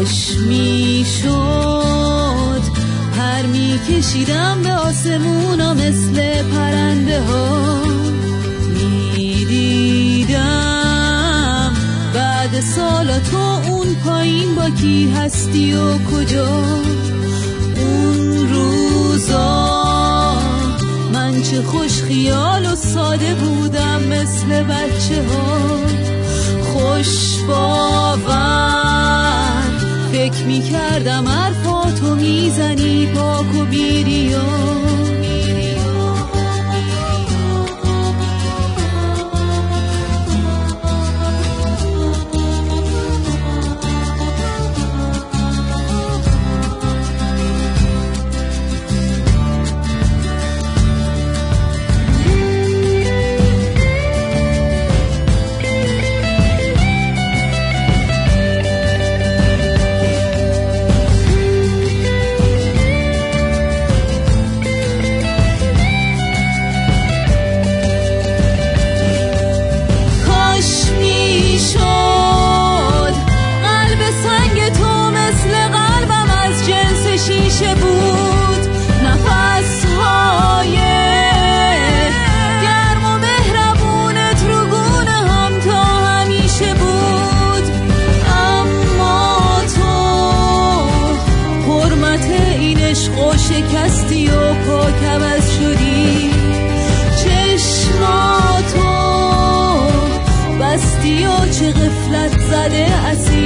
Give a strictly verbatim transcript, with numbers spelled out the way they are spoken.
کاش میشد پر میکشیدم به آسمونا مثل پرنده ها، میدیدم بعد سالا تو اون پایین با کی هستی و کجا. اون روزا من چه خوش خیال و ساده بودم مثل بچه ها، خوش باور فکر می کردم حرفاتو میزنی پاک و بیریا. شکستی و پاک عوض شدی، چشماتو بستی و چه غفلت زده اسی